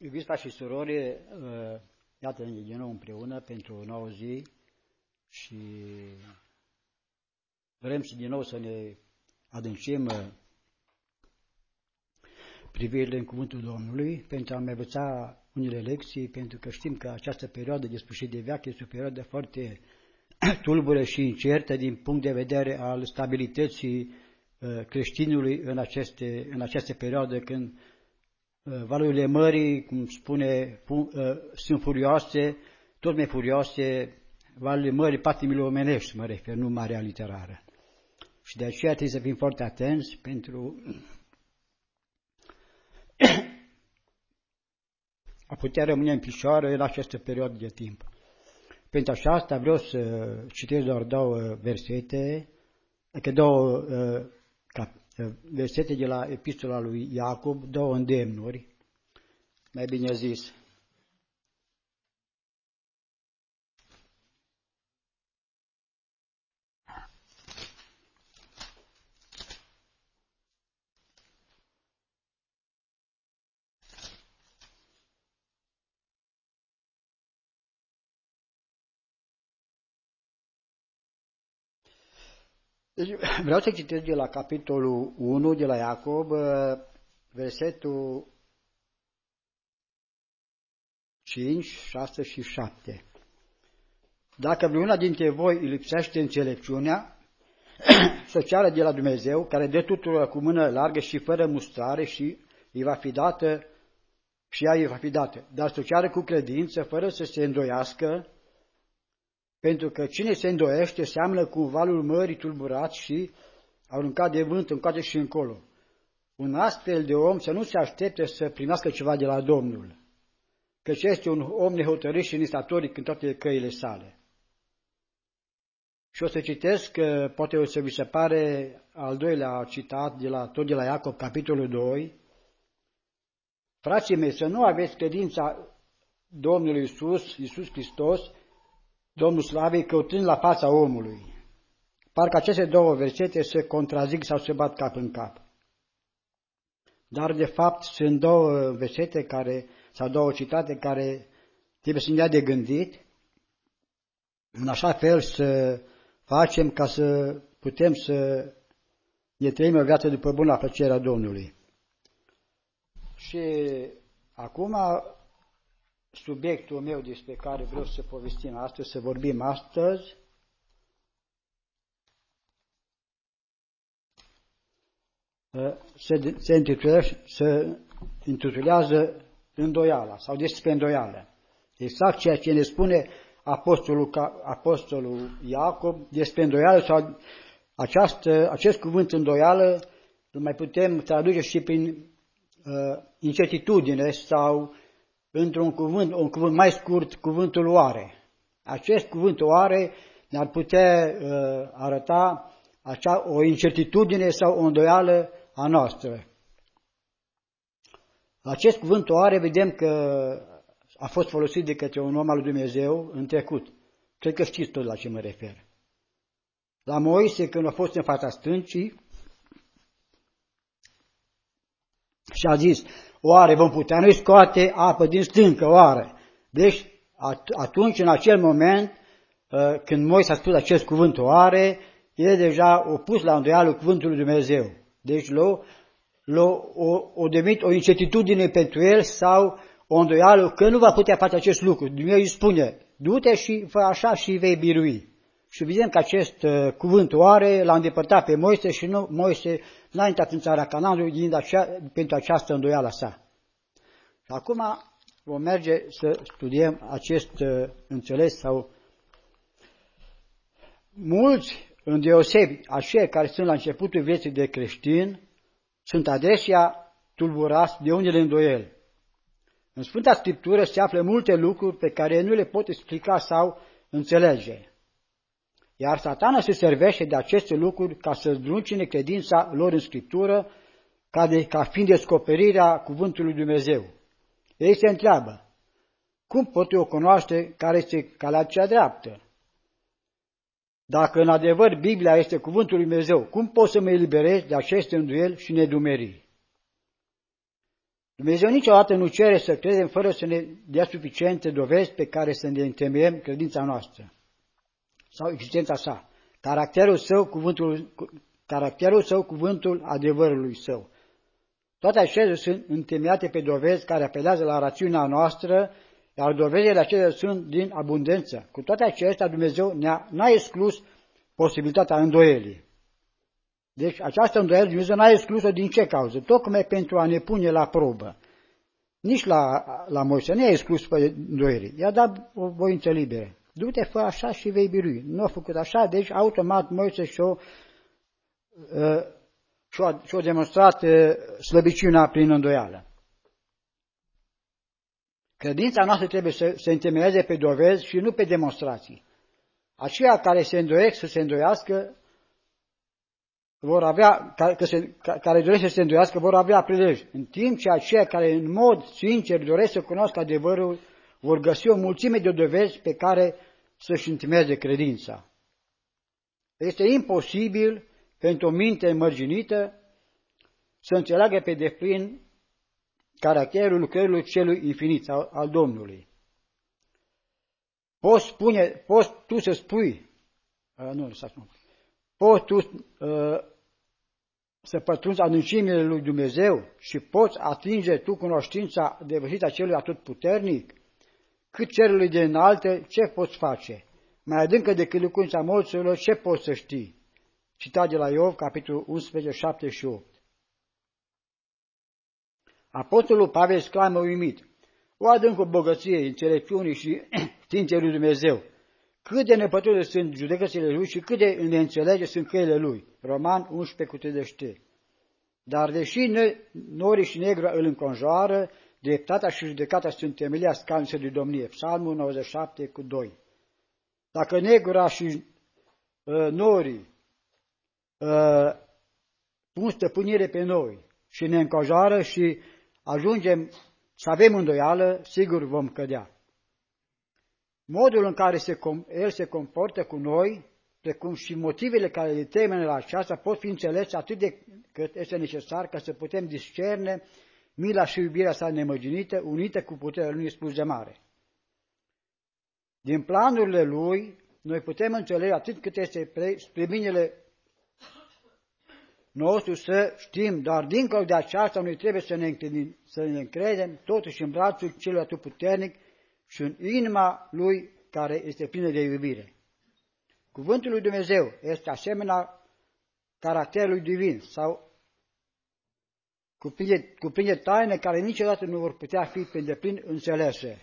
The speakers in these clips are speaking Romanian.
Iubiți frați și surori, iată din nou împreună pentru o nouă zi și vrem și din nou să ne adâncim privirile în cuvântul Domnului pentru a mai învăța unele lecții, pentru că știm că această perioadă de sfârșit de veac este o perioadă foarte tulbură și incertă din punct de vedere al stabilității creștinului în această perioadă când valurile mării, cum spune, sunt furioase, tot mai furioase, valurile mării patimile omenești, mă refer, nu marea literară. Și de aceea trebuie să fim foarte atenți pentru a putea rămâne în picioare în această perioadă de timp. Pentru aceasta vreau să citesc doar două versete, versete de la epistola lui Iacob, două îndemnuri, mai bine zis. Deci, vreau să citesc de la capitolul 1 de la Iacob, versetul 5, 6 și 7. Dacă vreuna dintre voi îi lipsește înțelepciunea, să ceară de la Dumnezeu, care dă tuturor cu mână largă și fără mustrare și îi va fi dată, și ea îi va fi dată. Dar să ceară cu credință, fără să se îndoiască, pentru că cine se îndoiește seamănă cu valul mării tulburat și aruncat de vânt încoace și încolo. Un astfel de om să nu se aștepte să primească ceva de la Domnul, căci este un om nehotărât și nestatoric în toate căile sale. Și o să citesc, poate o să vi se pare al doilea citat, tot de la Iacob, capitolul 2. Frații mei, să nu aveți credința Domnului Iisus Hristos, Domnul Slavei, căutând la fața omului. Parcă aceste două versete se contrazic sau se bat cap în cap. Dar, de fapt, sunt două versete sau două citate care trebuie să ne dea de gândit, în așa fel să facem ca să putem să ne trăim o viață după buna plăcerea Domnului. Și acum, subiectul meu despre care vreau să povestim astăzi, să vorbim astăzi, se intitulează îndoiala sau despre îndoială. Exact ceea ce ne spune apostolul Iacob despre îndoială sau acest cuvânt îndoială îl mai putem traduce și prin incertitudine sau într-un cuvânt mai scurt, cuvântul oare. Acest cuvânt oare ne-ar putea arăta o incertitudine sau o îndoială a noastră. Acest cuvânt oare vedem că a fost folosit de către un om al lui Dumnezeu în trecut. Cred că știți tot la ce mă refer. La Moise, când a fost în fața stâncii și a zis, oare vom putea noi scoate apă din stâncă, oare? Deci, atunci, în acel moment, când Moise a spus acest cuvânt oare, el deja a pus la îndoială cuvântul lui Dumnezeu. Deci, o devenit o incertitudine pentru el sau o îndoială că nu va putea face acest lucru. Dumnezeu îi spune, du-te și fă așa și vei birui. Și vedem că acest cuvânt oare l-a îndepărtat pe Moise și Moise n-a intrat în țara Canaanului pentru această îndoială sa. Și acum vom merge să studiem acest înțeles sau mulți, îndeosebi aceia care sunt la începutul vieții de creștin, sunt adesea tulburați de unele îndoieli. În Sfânta Scriptură se află multe lucruri pe care nu le pot explica sau înțelege. Iar Satana se servește de aceste lucruri ca să zdruncine credința lor în Scriptură, ca fiind descoperirea cuvântului lui Dumnezeu. Ei se întreabă, cum pot eu cunoaște care este calea cea dreaptă? Dacă în adevăr Biblia este cuvântul lui Dumnezeu, cum pot să mă eliberez de aceste îndoieli și nedumeriri? Dumnezeu niciodată nu cere să credem fără să ne dea suficiente dovezi pe care să ne întemeiem credința noastră sau existența sa, caracterul său, cuvântul adevărului său. Toate acestea sunt întemeiate pe dovezi care apelează la rațiunea noastră, iar dovezile acelea sunt din abundență. Cu toate acestea, Dumnezeu n-a exclus posibilitatea îndoielii. Deci această îndoială Dumnezeu n-a exclus-o din ce cauză? Tocmai pentru a ne pune la probă. Nici la Moise nu a exclus îndoielii. I-a dat o voință liberă. Du-te, fă așa și vei birui. Nu a făcut așa, deci automat Moise și-a demonstrat slăbiciunea prin îndoială. Credința noastră trebuie să se întemeieze pe dovezi și nu pe demonstrații. Aceia care se îndoiesc să se îndoiască, care doresc să se îndoiască vor avea prilej, în timp ce aceia care în mod sincer doresc să cunoască adevărul vor găsi o mulțime de dovezi pe care să-și întemeieze credința. Este imposibil pentru o minte mărginită să înțeleagă pe deplin caracterul lucrărilor celui infinit, al Domnului. Poți tu să spui, poți tu să pătrunzi adâncimile lui Dumnezeu și poți atinge tu cunoștința devășită a celui atotputernic? Cât cerului de înalte, ce poți face? Mai adâncă decât locuința morților, ce poți să știi? Citat de la Iov, capitolul 11, 7 și 8. Apostolul Pavel exclamă uimit: o adâncă bogăție, înțelepciunii și științei lui Dumnezeu! Cât de nepătrunse sunt judecățile lui și cât de neînțelege sunt căile lui. Roman 11:30. Dar deși norii și negru îl înconjoară, dreptatea și judecata sunt temelia scaunului de domnie. Psalmul 97:2. Dacă negura și norii pun stăpânire pe noi și ne înconjoară și ajungem să avem îndoială, sigur vom cădea. Modul în care El se comportă cu noi, precum și motivele care le temen la aceasta, pot fi înțelese atât de cât este necesar ca să putem discerne mila și iubirea sa nemărginită, unită cu puterea Lui spus de mare. Din planurile Lui, noi putem înțelege atât cât este spre binele nostru să știm, dar dincolo de aceasta noi trebuie să ne încredem totuși în brațul celui atotputernic și în inima Lui care este plină de iubire. Cuvântul lui Dumnezeu este asemenea caracterului divin sau cuprinde taine care niciodată nu vor putea fi pe deplin înțelese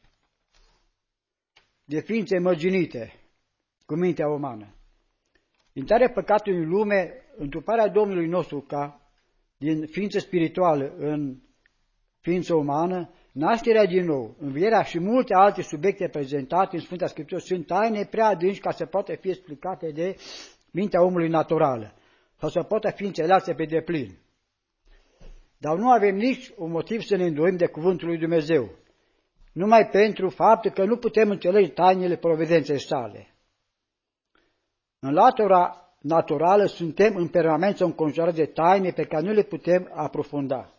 de ființe mărginite cu mintea umană. Intrarea păcatului în lume, întruparea Domnului nostru ca din ființă spirituală în ființă umană, nașterea din nou, învierea și multe alte subiecte prezentate în Sfânta Scriptură sunt taine prea adânci ca să poată fi explicate de mintea omului naturală sau să poată fi înțelease pe deplin. Dar nu avem nici un motiv să ne îndoim de cuvântul lui Dumnezeu, numai pentru faptul că nu putem înțelege tainele providenței sale. În latura naturală suntem în permanență înconjurați de taine pe care nu le putem aprofunda.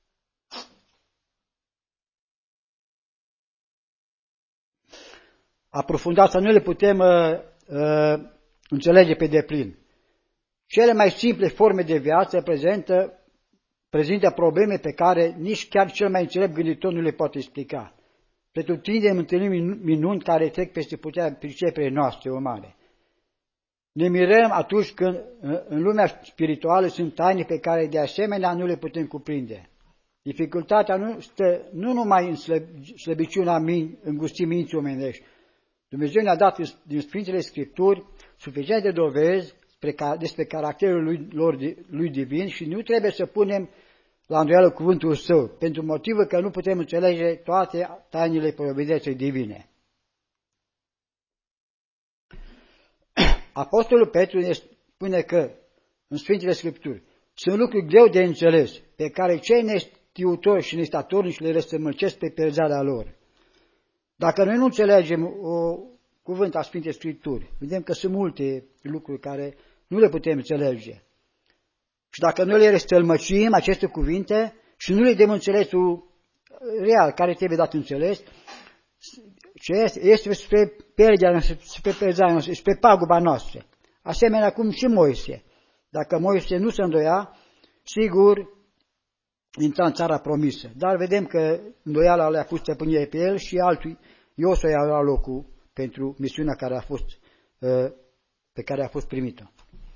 Aprofundat sau nu le putem înțelege pe deplin. Cele mai simple forme de viață prezintă probleme pe care nici chiar cel mai înțelept gânditor nu le poate explica. Pretutindem întâlnim minuni care trec peste puterea priceperii noastre umane. Ne mirăm atunci când în lumea spirituală sunt taine pe care de asemenea nu le putem cuprinde. Dificultatea nu stă nu numai în slăbiciunea îngustii minții omenești. Dumnezeu ne-a dat din Sfintele Scripturi suficiente dovezi despre caracterul lui divin și nu trebuie să punem la îndoială cuvântul Său, pentru motivul că nu putem înțelege toate tainele providenței divine. Apostolul Petru ne spune că în Sfintele Scripturi sunt lucruri greu de înțeles, pe care cei neștiutori și nestatornici le răstămăcesc pe pierzarea lor. Dacă noi nu înțelegem o cuvânt a Sfintei Scripturi, vedem că sunt multe lucruri care nu le putem înțelege. Și dacă noi le răstălmăcim aceste cuvinte, și nu le dăm înțelesul real, care trebuie dat înțeles, ce este spre pierderea noastră, spre pierderea noastră, spre paguba noastră. Asemenea cum și Moise. Dacă Moise nu se îndoia, sigur intra în țara promisă. Dar vedem că îndoiala le-a pus stăpânire pe el și altul Iosua i-a luat locul pentru misiunea pe care a fost primită.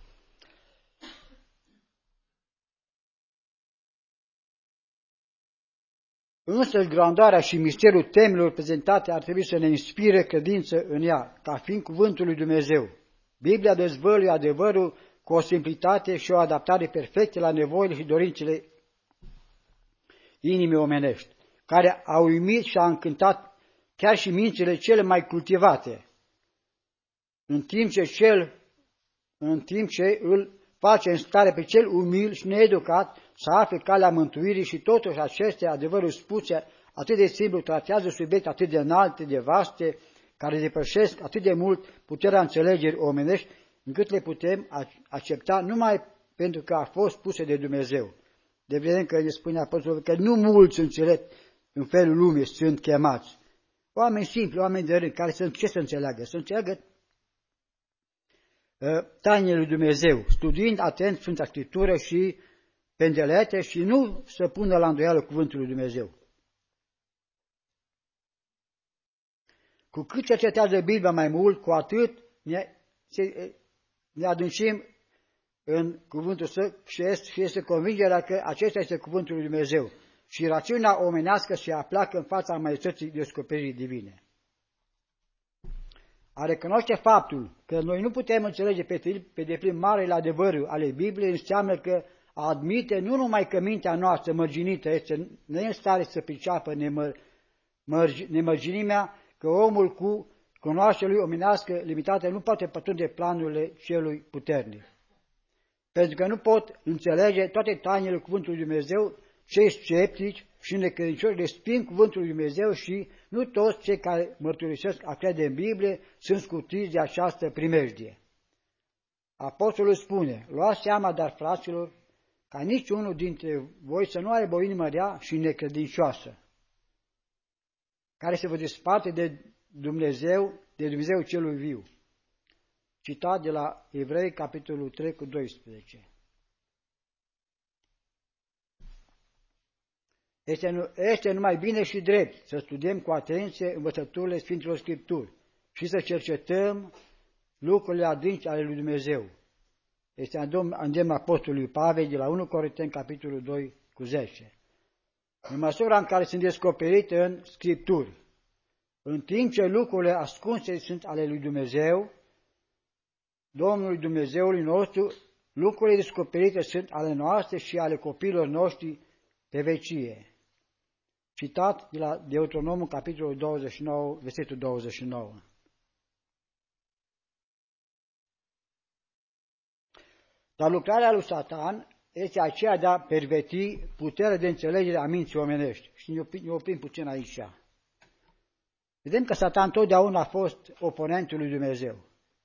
Însă grandoarea și misterul temelor prezentate ar trebui să ne inspire credință în ea, ca fiind cuvântul lui Dumnezeu. Biblia dezvăluie adevărul cu o simplitate și o adaptare perfectă la nevoile și dorințele inimii omenești, care a uimit și a încântat chiar și mințile cele mai cultivate, în timp ce îl face în stare pe cel umil și needucat să afle calea mântuirii și totuși aceste adevăruri spuse atât de simplu tratează subiecte atât de înalte, de vaste, care depășesc atât de mult puterea înțelegerii omenești, încât le putem accepta numai pentru că a fost puse de Dumnezeu. De vedem că ne spune Apostolul că nu mulți înțelepți în felul lumii sunt chemați. Oameni simpli, oameni de rând, care ce să înțeleagă? Să înțeleagă tainele lui Dumnezeu, studiind atent Sfânta Scriptură și pendelete și nu să pună la îndoială cuvântul lui Dumnezeu. Cu cât cercetează Biblia mai mult, cu atât ne adâncim în cuvântul său și este convingerea că acesta este cuvântul lui Dumnezeu și rațiunea omenească se apleacă în fața maestății descoperirii divine. A recunoaște faptul că noi nu putem înțelege pe deplin marele adevărul ale Bibliei înseamnă că a admite nu numai că mintea noastră mărginită este în stare să priceapă nemărginimea, că omul cu cunoașterea lui omenească limitată nu poate pătrunde planurile celui puternic. Pentru că nu pot înțelege toate tainele cuvântului lui Dumnezeu, cei sceptici și necredincioși resping cuvântul lui Dumnezeu și nu toți cei care mărturisesc a crede în Biblie sunt scutiți de această primejdie. Apostolul spune, luați seama, dar fraților, ca niciunul dintre voi să nu aibă o inimă rea și necredincioasă, care se vă desparte de Dumnezeu celui viu. Citat de la Evrei, capitolul 3, cu 12. Este numai bine și drept să studiem cu atenție învățăturile Sfintelor Scripturi și să cercetăm lucrurile adânci ale lui Dumnezeu. Este îndemn Apostolului Pavel de la 1 Corinteni, capitolul 2, cu 10. În măsura în care sunt descoperite în Scripturi, în timp ce lucrurile ascunse sunt ale lui Dumnezeu, Domnului Dumnezeului nostru, lucrurile descoperite sunt ale noastre și ale copiilor noștri pe vecie. Citat de la Deuteronomul, capitolul 29, versetul 29. Dar lucrarea lui Satan este aceea de a perverti puterea de înțelegere a minții omenești. Și ne oprim puțin aici. Vedem că Satan totdeauna a fost oponentul lui Dumnezeu.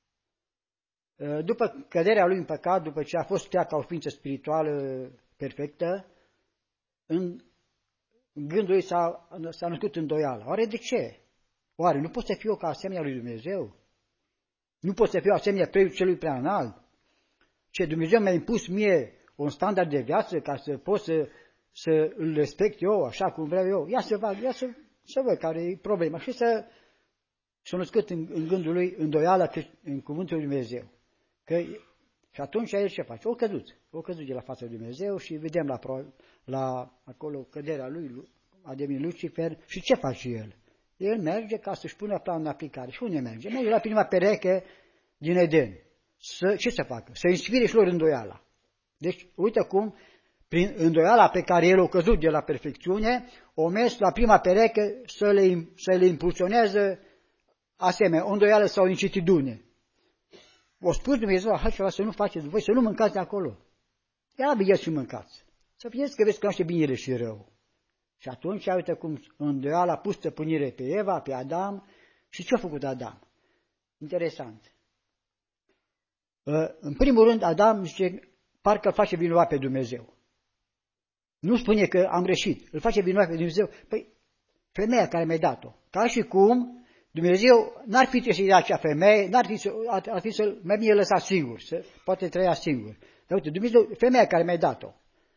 După căderea lui în păcat, după ce a fost creat ca o ființă spirituală perfectă, în gândul lui s-a născut îndoială. Oare de ce? Oare nu pot să fiu ca asemenea lui Dumnezeu? Nu pot să fiu asemenea celui prea înalt? Ce Dumnezeu mi-a impus mie un standard de viață ca să pot să îl respect eu așa cum vreau eu? Ia să văd care e problema. Și s-a născut în gândul lui îndoială în cuvântul lui Dumnezeu. Și atunci el ce face? O căzut de la fața lui Dumnezeu și vedem la acolo căderea lui, a devenit Lucifer. Și ce face el? El merge ca să-și pună planul în aplicare. Și unde merge? Merge la prima pereche din Eden. Ce să facă? Să inspire și lor îndoiala. Deci, uite cum, prin îndoiala pe care el a căzut de la perfecțiune, o mers la prima pereche să le impulsioneze asemenea, o îndoială sau o incertitudine. O spus Dumnezeu așa ceva să nu faceți voi, să nu mâncați de acolo. Ia bine și mâncați. Să vedeți că veți cunoaște binele și rău. Și atunci, uite cum îndoiala a pus stăpânire pe Eva, pe Adam. Și ce a făcut Adam? Interesant. În primul rând, Adam zice, parcă face vinovat pe Dumnezeu. Nu spune că am greșit, îl face vinovat pe Dumnezeu. Păi, femeia care mi-a dat-o. Ca și cum Dumnezeu n-ar fi trebuit să-i dea acea femeie, ar fi să mai bine lăsa singur, să poate trăia singur. Dar uite, Dumnezeu, femeia care mi-a dat-o.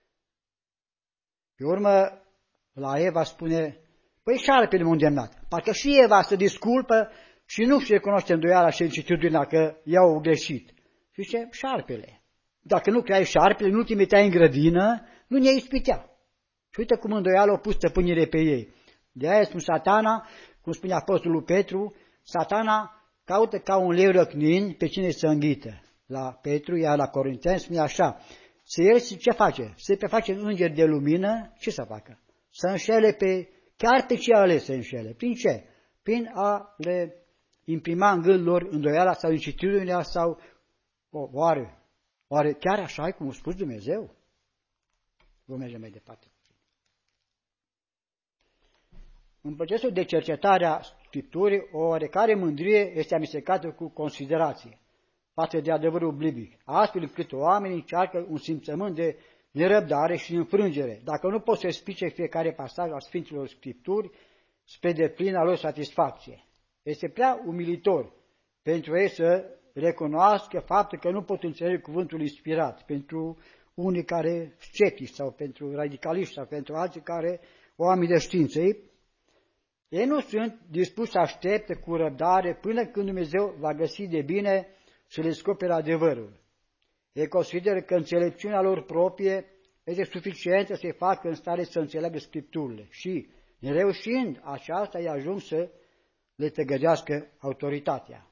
Pe urmă, la Eva spune, păi șarpele m-a îndemnat. Parcă și Eva se disculpă și nu se recunoaște îndoiala și incertitudinea că i-au greșit. Și zice, șarpele. Dacă nu creai șarpele, nu trimitea în grădină, nu ne ispitea. Și uite cum îndoială au pus stăpânire pe ei. De aia spun Satana, cum spune Apostolul Petru, Satana caută ca un leu răcnind pe cine să înghită. La Petru, iar la Corinteni spune așa, să el ce face? Se preface înger de lumină, ce să facă? Să înșele chiar pe ce ales să înșele. Prin ce? Prin a le imprima în gândul lor îndoiala sau incertitudinea sau oare chiar așa e cum a spus Dumnezeu? Vom merge mai departe. În procesul de cercetare a Scripturii, o oarecare mândrie este amestecată cu considerație față de adevărul biblic, astfel încât oamenii încearcă un simțământ de nerăbdare și înfrângere, dacă nu pot să explice fiecare pasaj al Sfinților Scripturi spre deplină lor satisfacție. Este prea umilitor pentru ei să recunoască faptul că nu pot înțelege cuvântul inspirat, pentru unii care sceptici sau pentru radicaliști sau pentru alții care oameni de știință. Ei nu sunt dispuși să aștepte cu răbdare până când Dumnezeu va găsi de bine să le descopere adevărul. Ei consideră că înțelepciunea lor proprie este suficientă să-i facă în stare să înțeleagă Scripturile și, nereușind aceasta, îi ajung să le tăgădească autoritatea.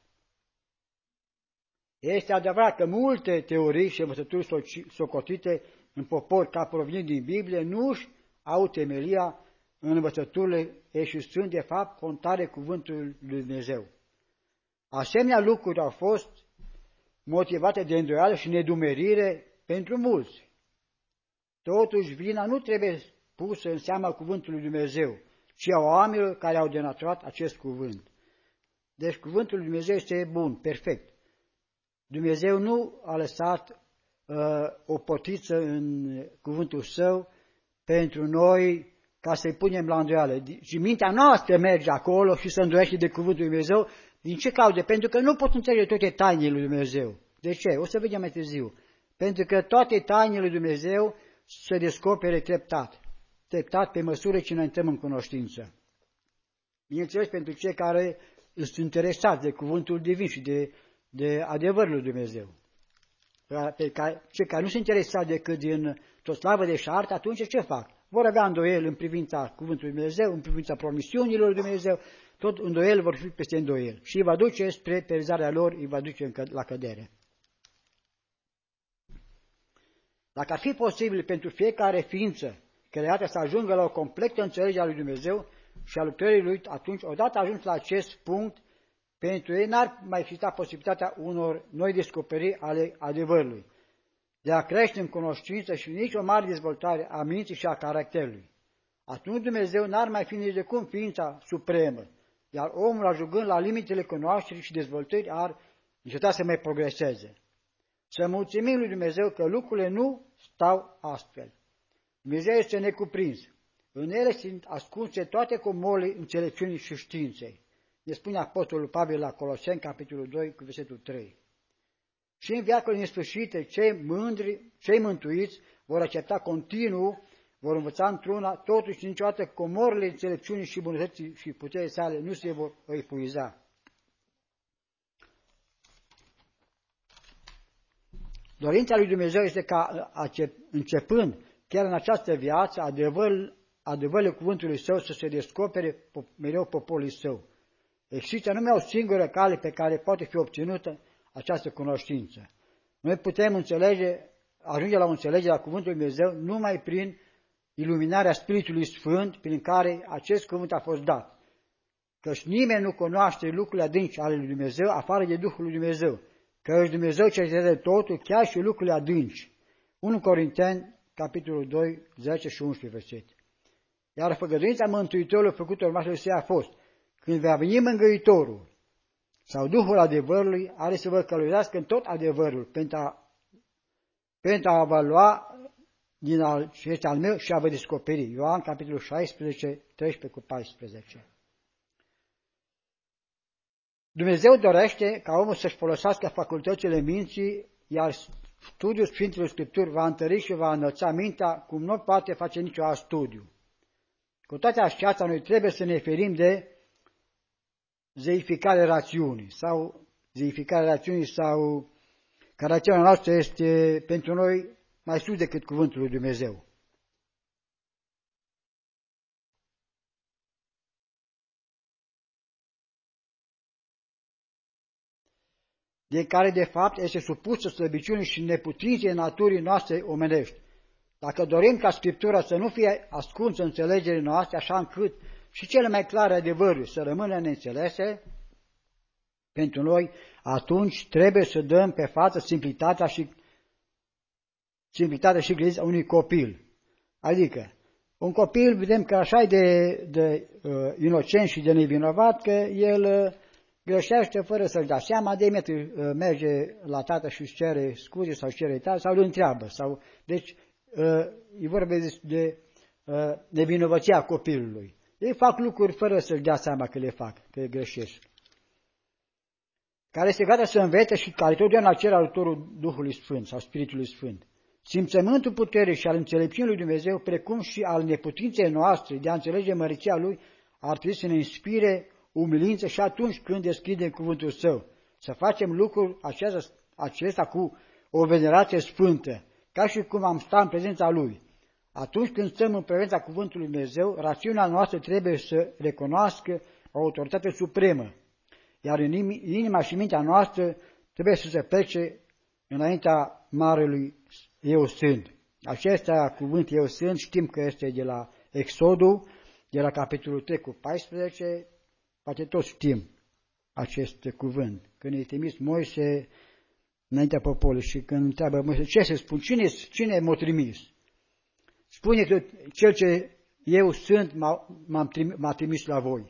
Este adevărat că multe teorii și învățături socotite în popor ca provenind din Biblie nu-și au temelia în învățăturile ei și sunt, de fapt, contrare cuvântului lui Dumnezeu. Asemenea lucruri au fost motivate de îndoială și nedumerire pentru mulți. Totuși, vina nu trebuie pusă în seama cuvântului lui Dumnezeu, ci a oamenilor care au denaturat acest cuvânt. Deci cuvântul lui Dumnezeu este bun, perfect. Dumnezeu nu a lăsat o potiță în cuvântul său pentru noi ca să-i punem la îndoială. Și mintea noastră merge acolo și se îndoiește de cuvântul lui Dumnezeu. Din ce cauze? Pentru că nu pot înțelege toate tainele lui Dumnezeu. De ce? O să vedem mai târziu. Pentru că toate tainele lui Dumnezeu se descopere treptat. Treptat pe măsură ce ne intrăm în cunoștință. Bineînțeles, pentru cei care sunt interesați de cuvântul divin și de adevărul lui Dumnezeu. Cei care nu sunt interesați decât din tot slavă de șartă, atunci ce fac? Vor avea îndoieli în privința cuvântului Dumnezeu, în privința promisiunilor lui Dumnezeu, tot îndoieli vor fi peste îndoieli. Și îi va duce spre perizarea lor, îi va duce la cădere. Dacă ar fi posibil pentru fiecare ființă creată să ajungă la o completă înțelegere a lui Dumnezeu și a lucrării lui, atunci, odată ajuns la acest punct, pentru ei n-ar mai exista posibilitatea unor noi descoperiri ale adevărului, de a crește în cunoștință și nici o mare dezvoltare a minții și a caracterului. Atunci Dumnezeu n-ar mai fi nici de cum ființa supremă, iar omul, ajungând la limitele cunoașterii și dezvoltării, ar înceta să mai progreseze. Să mulțumim lui Dumnezeu că lucrurile nu stau astfel. Dumnezeu este necuprins. În ele sunt ascunse toate comorile înțelepciunii și științei. Ne spune Apostolul Pavel la Coloseni, capitolul 2, cu versetul 3. Și în veacul nesfârșite, cei mândri, cei mântuiți, vor accepta continuu, vor învăța într-una, totuși niciodată comorile înțelepciunii și bunătății și puterii sale nu se vor epuiza. Dorința lui Dumnezeu este ca, începând chiar în această viață, adevărul cuvântului său să se descopere mereu poporului său. Există numai o singură cale pe care poate fi obținută această cunoștință. Noi putem ajunge la o înțelegere a cuvântului Dumnezeu numai prin iluminarea Spiritului Sfânt prin care acest cuvânt a fost dat. Căci nimeni nu cunoaște lucrurile adânci ale lui Dumnezeu afară de Duhul lui Dumnezeu. Căci Dumnezeu cercetează totul, chiar și lucrurile adânci. 1 Corinteni, capitolul 2, 10 și 11 verset. Iar făgăduința Mântuitorului făcută urmașilor săi a fost: când va veni Mângâitorul sau Duhul adevărului, are să vă călăuzească în tot adevărul pentru a vă lua și este al meu și a vă descoperi. Ioan, capitolul 16, 13-14. Dumnezeu dorește ca omul să-și folosească facultățile minții, iar studiul Sfintelor Scripturi va întări și va înălța mintea cum nu poate face nicio alt studiu. Cu toate acestea, noi trebuie să ne ferim de zeificarea rațiunii sau că rațiunea noastră este pentru noi mai sus decât cuvântul lui Dumnezeu. De care, de fapt, este supusă slăbiciunii și neputinței naturii noastre omenești. Dacă dorim ca Scriptura să nu fie ascunsă în înțelegerile noastre, așa încât și cele mai clare adevăruri să rămână neînțelese pentru noi, atunci trebuie să dăm pe față simplitatea și credința unui copil. Adică, un copil, vedem că așa e de inocent și de nevinovat, că el greșește fără să-și dea seama, de imediat merge la tată și își cere scuze sau își cere iertare sau îl întreabă. Deci, e vorba de nevinovăția copilului. Ei fac lucruri fără să-și dea seama că le fac, că greșesc. Care este gata să învețe și care totdeauna cer ajutorul Duhului Sfânt sau Spiritului Sfânt. Simțământul puterii și al înțelepciunii lui Dumnezeu, precum și al neputinței noastre de a înțelege măriția Lui, ar trebui să ne inspire umilință și atunci când deschidem cuvântul Său. Să facem lucrul acesta cu o venerație sfântă, ca și cum am sta în prezența Lui. Atunci când stăm în prezența cuvântului Dumnezeu, rațiunea noastră trebuie să recunoască o autoritate supremă, iar în inima și mintea noastră trebuie să se plece înaintea Marelui Eu Sunt. Acesta cuvânt Eu Sunt știm că este de la Exodul, de la capitolul 3 cu 14, poate toți știm acest cuvânt. Când e trimis Moise înaintea poporului și când întreabă Moise, ce se spun? Cine m-a trimis? Spune că cel ce eu sunt m-a trimis la voi.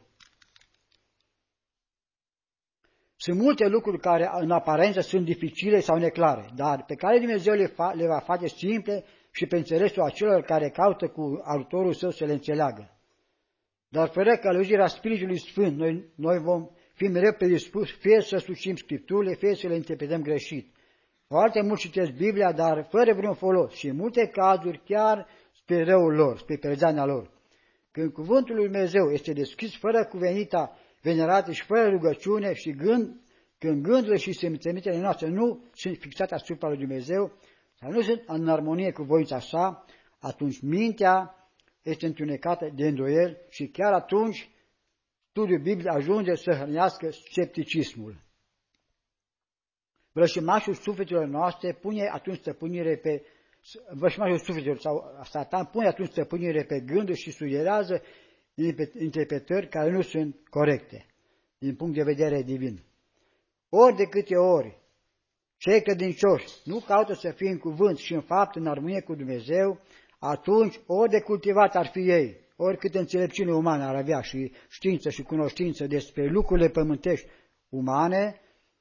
Sunt multe lucruri care în aparență sunt dificile sau neclare, dar pe care Dumnezeu le va face simple și pe înțelesul acelor care caută cu ajutorul Său să le înțeleagă. Dar fără călăuzirea Spiritului Sfânt, noi vom fi mereu predispus fie să sucim Scripturile, fie să le interpretăm greșit. Foarte mult citesc Biblia, dar fără vreun folos și în multe cazuri chiar spre răul lor, spre pierzania lor. Când cuvântul lui Dumnezeu este deschis fără cuvenita venerate și fără rugăciune și când gândurile și simțămintele noastre nu sunt fixate asupra lui Dumnezeu sau nu sunt în armonie cu voința sa, atunci mintea este întunecată de îndoieli și chiar atunci studiul Bibliei ajunge să hrănească scepticismul. Vrășmașul sufletelor noastre pune atunci stăpânire pe vrășmașul sufletelor sau Satan pune atunci stăpânire pe gânduri și sugerează interpretări care nu sunt corecte din punct de vedere divin. Ori de câte ori cei credincioși nu caută să fie în cuvânt și în fapt în armonie cu Dumnezeu, atunci ori de cultivat ar fi ei, ori câte înțelepciune umană ar avea și știință și cunoștință despre lucrurile pământești umane,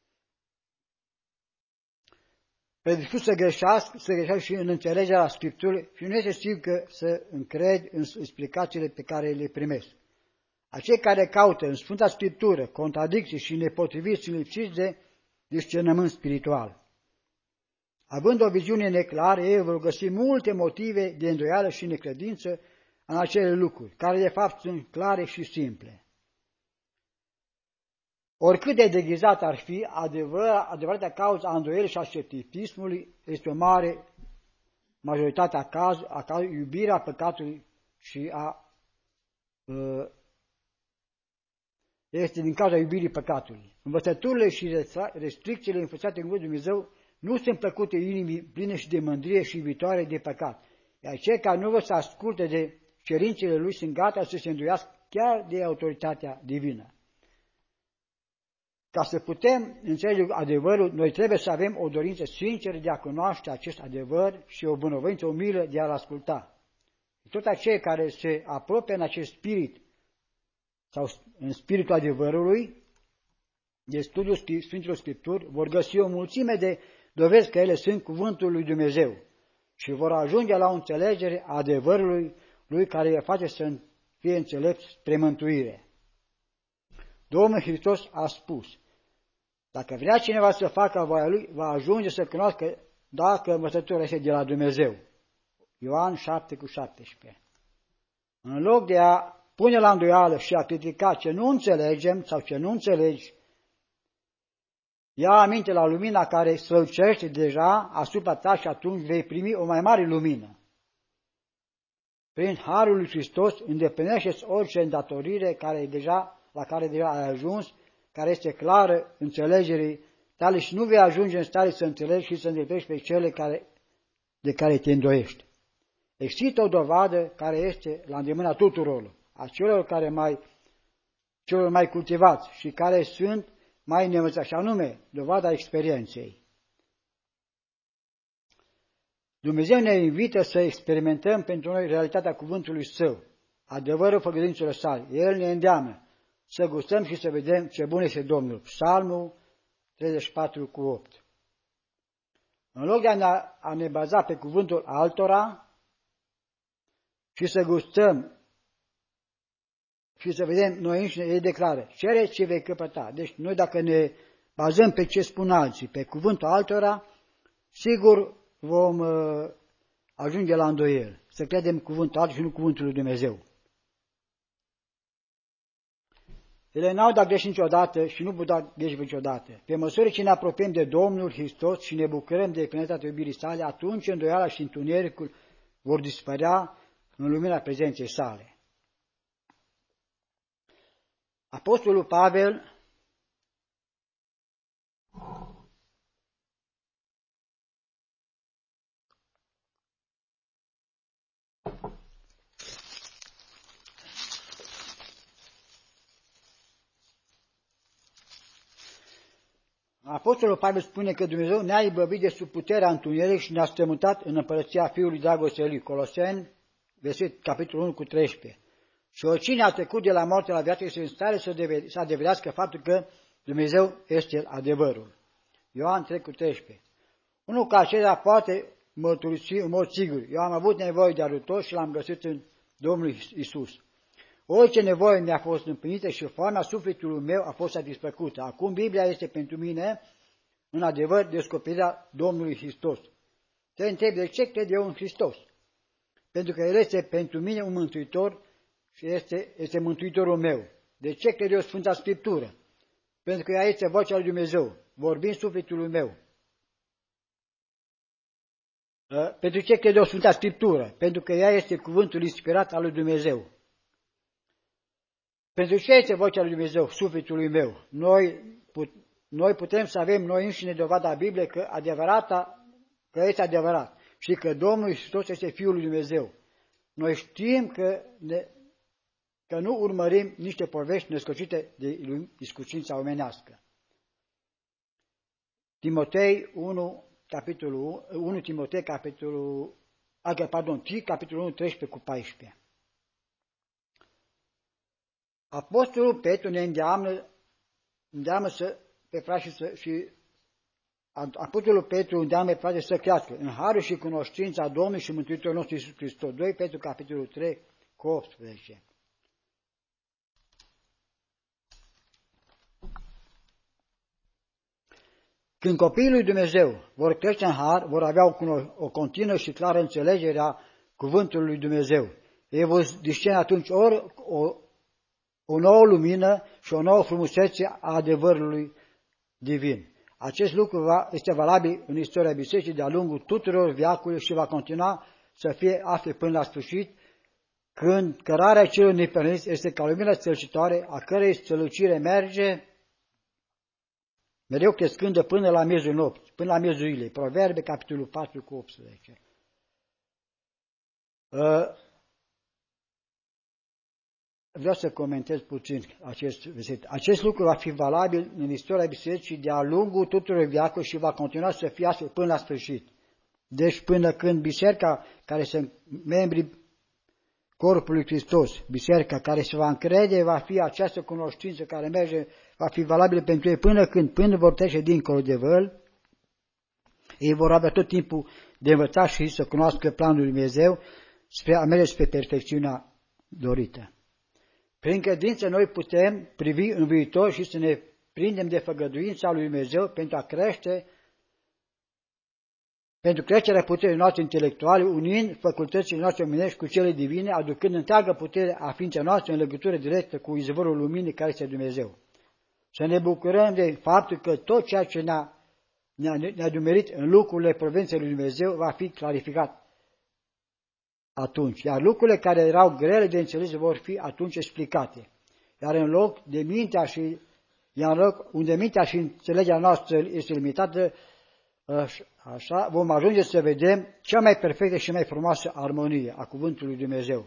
predispus să greșească și în înțelegerea Scripturii și nu este sigur că să încred în explicațiile pe care le primesc. Acei care caută în Sfânta Scriptură contradicții și nepotriviți sunt lipsiți de discernământ spiritual. Având o viziune neclară, ei vor găsi multe motive de îndoială și necredință în acele lucruri, care de fapt sunt clare și simple. Oricât de deghizat ar fi, adevărata cauza a îndoielii și a scepticismului este o mare majoritate a cazului, iubirea păcatului și este din cauza iubirii păcatului. Învățăturile și restricțiile înfățate în Cuvântul Dumnezeu nu sunt plăcute inimii pline și de mândrie și viitoare de păcat, iar cei care nu vor să asculte de cerințele Lui sunt gata să se îndoiască chiar de autoritatea divină. Ca să putem înțelege adevărul, noi trebuie să avem o dorință sinceră de a cunoaște acest adevăr și o bunăvoință umilă de a-l asculta. Tot acei care se apropie în acest spirit sau în spiritul adevărului, de studiul Sfintelor Scripturi, vor găsi o mulțime de dovezi că ele sunt cuvântul lui Dumnezeu. și vor ajunge la o înțelegere a adevărului lui care îi face să fie înțelepți spre mântuire. Domnul Hristos a spus, dacă vrea cineva să facă voia lui, va ajunge să cunoască dacă învățătura este de la Dumnezeu. Ioan 7:17. În loc de a pune la îndoială și a critica ce nu înțelegem sau ce nu înțelegi, ia aminte la lumina care strălucește deja asupra ta și atunci vei primi o mai mare lumină. Prin Harul lui Hristos îndeplinește-ți orice îndatorire la care deja ai ajuns, care este clară înțelegerii tale și nu vei ajunge în stare să înțelegi și să îndeplinești pe cele de care te îndoiești. Există o dovadă care este la îndemâna tuturor, a celor mai cultivați și care sunt mai neînvățați, și anume dovada experienței. Dumnezeu ne invită să experimentăm pentru noi realitatea cuvântului Său, adevărul făgăduințelor sale. El ne îndeamnă să gustăm și să vedem ce bun este Domnul. Psalmul 34:8. În loc de a ne baza pe cuvântul altora și să gustăm și să vedem noi înșine, ei declară, cere ce vei căpăta. Deci noi dacă ne bazăm pe ce spun alții, pe cuvântul altora, sigur vom ajunge la îndoiel, să credem cuvântul altul și nu cuvântul lui Dumnezeu. Ele n-au dat greș niciodată și nu pot da greș niciodată. Pe măsură ce ne apropiem de Domnul Hristos și ne bucurăm de plinătatea iubirii sale, atunci îndoiala și întunericul vor dispărea în lumina prezenței sale. Apostolul Pavel spune că Dumnezeu ne-a izbăvit de sub puterea întunericului și ne-a strămutat în împărăția Fiului dragostei Lui. Coloseni, capitolul 1:13. Și oricine a trecut de la moarte la viață este în stare să adeverească faptul că Dumnezeu este adevărul. Ioan 3:13. Unul ca acesta poate mărturisi în mod sigur. Eu am avut nevoie de ajutor și l-am găsit în Domnul Isus. Orice nevoie mi-a fost împlinită și foamea sufletului meu a fost satisfăcută. Acum Biblia este pentru mine, în adevăr, descoperirea Domnului Hristos. Te întreb, de ce cred eu în Hristos? Pentru că El este pentru mine un mântuitor și este mântuitorul meu. De ce cred eu Sfânta Scriptură? Pentru că ea este vocea lui Dumnezeu, vorbind sufletului meu. Pentru ce cred eu Sfânta Scriptură? Pentru că ea este cuvântul inspirat al lui Dumnezeu. Pentru ce este vocea lui Dumnezeu, sufletului meu? Noi putem să avem noi înșine dovada Bibliei că este adevărat și că Domnul Hristos este Fiul lui Dumnezeu. Noi știm că nu urmărim niște povești născocite de iscusința omenească. Timotei 1, capitolul 1, 13:14. Apostolul Petru ne îndeamnă pe frații și Apostolul Petru îndeamnă pe frații să crească în harul și cunoștința Domnului și Mântuitorul nostru Iisus Hristos. 2 Petru, capitolul 3:18. Când copiii lui Dumnezeu vor crește în har, vor avea o continuă și clară înțelegere a cuvântului lui Dumnezeu. Ei vor discerne atunci ori o nouă lumină și o nouă frumusețe a adevărului divin. Acest lucru este valabil în istoria bisericii de-a lungul tuturor veacurilor și va continua să fie astfel până la sfârșit, când cărarea celor neprihăniți este ca lumina strălucitoare, a cărei strălucire merge mereu crescândă până la miezul nopții, până la miezul zilei. Proverbe, capitolul 4:18. Vreau să comentez puțin acest verset. Acest lucru va fi valabil în istoria bisericii de-a lungul tuturor veacuri și va continua să fie astfel până la sfârșit. Deci până când biserica care sunt membrii corpului lui Hristos, biserica care se va încrede, va fi această cunoștință care merge, va fi valabilă pentru ei până vor trece dincolo de văl, Ei vor avea tot timpul de învățat și să cunoască planul lui Dumnezeu spre a merge spre perfecțiunea dorită. Prin credință noi putem privi în viitor și să ne prindem de făgăduința lui Dumnezeu pentru creșterea puterii noastre intelectuale, unind facultățile noastre omenești cu cele divine, aducând întreagă putere a ființei noastre în legătură directă cu izvorul luminii care este Dumnezeu. Să ne bucurăm de faptul că tot ceea ce ne-a dumerit în lucrurile provinței lui Dumnezeu va fi clarificat atunci, iar lucrurile care erau grele de înțeles vor fi atunci explicate. Iar în loc unde mintea și înțelegerea noastră este limitată, așa vom ajunge să vedem cea mai perfectă și mai frumoasă armonie a cuvântului lui Dumnezeu.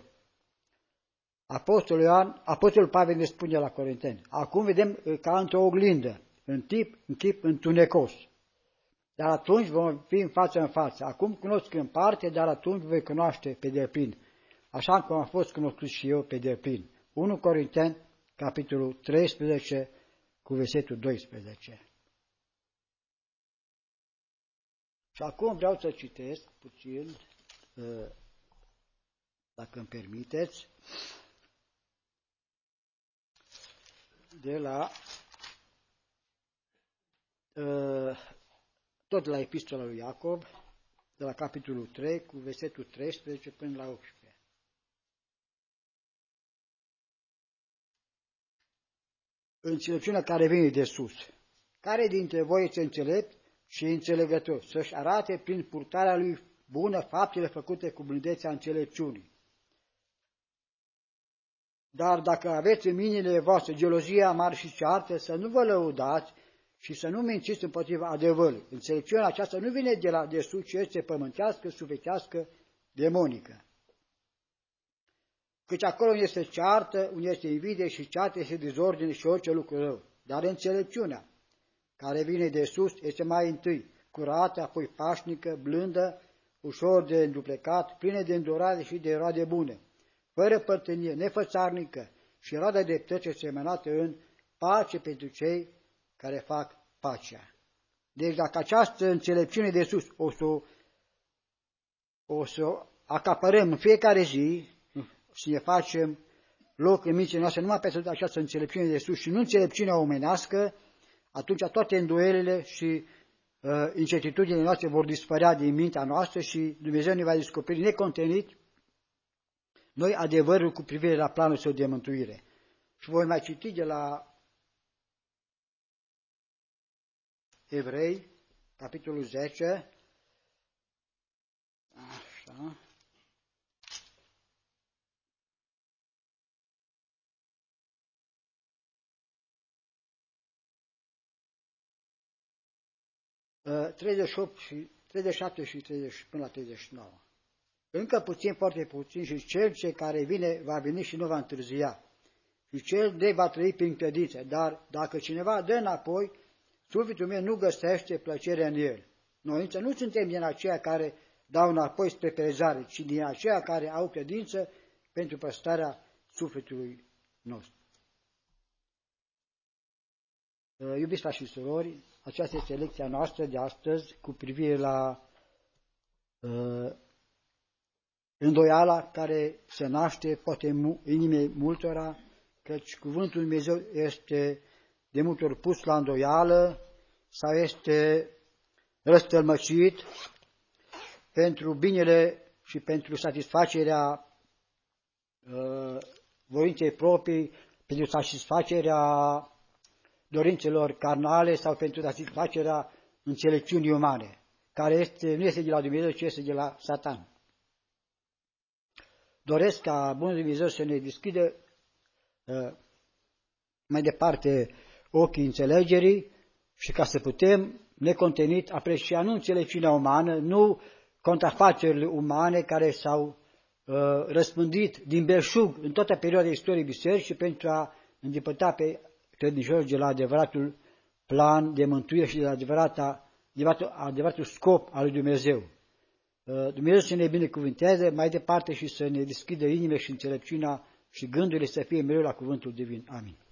Apostolul Pavel ne spune la Corinteni: acum vedem ca într-o oglindă, în chip întunecos. Dar atunci vom fi în față. Acum cunosc în parte, dar atunci voi cunoaște pe deplin, așa cum am fost cunoscut și eu pe deplin. 1 Corinteni, capitolul 13, cu versetul 12. Și acum vreau să citesc puțin, dacă îmi permiteți, de la tot la Epistola lui Iacob, de la capitolul 3, cu versetul 13 până la 18. Înțelepciunea care vine de sus. Care dintre voi este înțelept și înțelegător, să-și arate prin purtarea lui bună faptele făcute cu blândețea înțelepciunii. Dar dacă aveți în minile voastre gelozia mare și ceartă, să nu vă lăudați și să nu mințiți împotriva adevărului. Înțelepciunea aceasta nu vine de sus, ci este pământească, sufletească, demonică. Căci acolo unde este ceartă, unde este invidie și ceartă, este dezordine și orice lucru rău. Dar înțelepciunea care vine de sus este mai întâi curată, apoi pașnică, blândă, ușor de înduplecat, plină de îndurare și de roade bune, fără părtănie, nefățarnică și roada dreptății semănată în pace pentru cei care fac pacea. Deci dacă această înțelepciune de sus o să acapărăm în fiecare zi și ne facem loc în mințile noastre numai pentru această înțelepciune de sus și nu înțelepciunea omenească, atunci toate îndoielile și incertitudinile noastre vor dispărea din mintea noastră și Dumnezeu ne va descoperi necontenit noi adevărul cu privire la planul său de mântuire. Și voi mai citi de la Evrei, capitolul 10, așa, uh, 37 și 30 până la 39. Încă puțin, foarte puțin, și cel ce care vine va veni și nu va întârzia. Și cel de va trăi prin credință. Dar dacă cineva dă înapoi, sufletul meu nu găsește plăcere în el. Noi însă nu suntem din aceia care dau înapoi spre perezare, ci din aceia care au credință pentru păstrarea sufletului nostru. Iubiți frați și surori, aceasta este lecția noastră de astăzi cu privire la îndoiala care se naște poate în inimii multora, căci cuvântul Lui Dumnezeu este de multe ori pus la îndoială sau este răstălmăcit pentru binele și pentru satisfacerea voinței proprii, pentru satisfacerea dorințelor carnale sau pentru satisfacerea înțelepciunii umane, care nu este de la Dumnezeu, ci este de la Satan. Doresc ca Bunul Dumnezeu să ne deschidă mai departe ochii înțelegerii și ca să putem necontenit aprecia nu înțelepciunea umană, nu contrafacerile umane care s-au răspândit din belșug în toată perioada istoriei bisericii pentru a îndepărta pe credincioși de la adevăratul plan de mântuire și de la adevăratul scop al lui Dumnezeu. Dumnezeu să ne binecuvânteze mai departe și să ne deschidă inimile și înțelepciunea și gândurile să fie mereu la cuvântul divin. Amin.